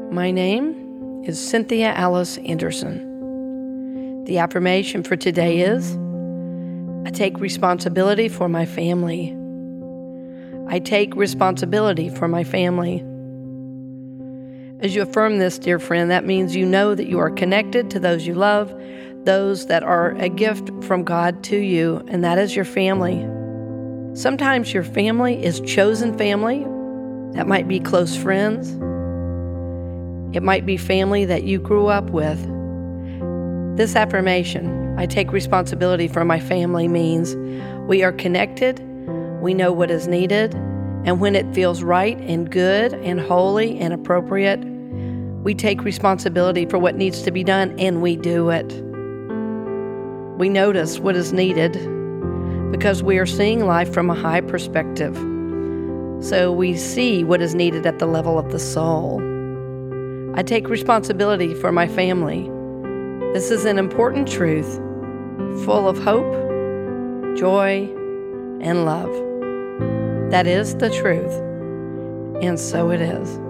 My name is Cynthia Alice Anderson. The affirmation for today is, I take responsibility for my family. I take responsibility for my family. As you affirm this, dear friend, that means you know that you are connected to those you love, those that are a gift from God to you, and that is your family. Sometimes your family is chosen family. That might be close friends. It might be family that you grew up with. This affirmation, I take responsibility for my family, means we are connected, we know what is needed, and when it feels right and good and holy and appropriate, we take responsibility for what needs to be done and we do it. We notice what is needed because we are seeing life from a high perspective. So we see what is needed at the level of the soul. I take responsibility for my family. This is an important truth, full of hope, joy, and love. That is the truth, and so it is.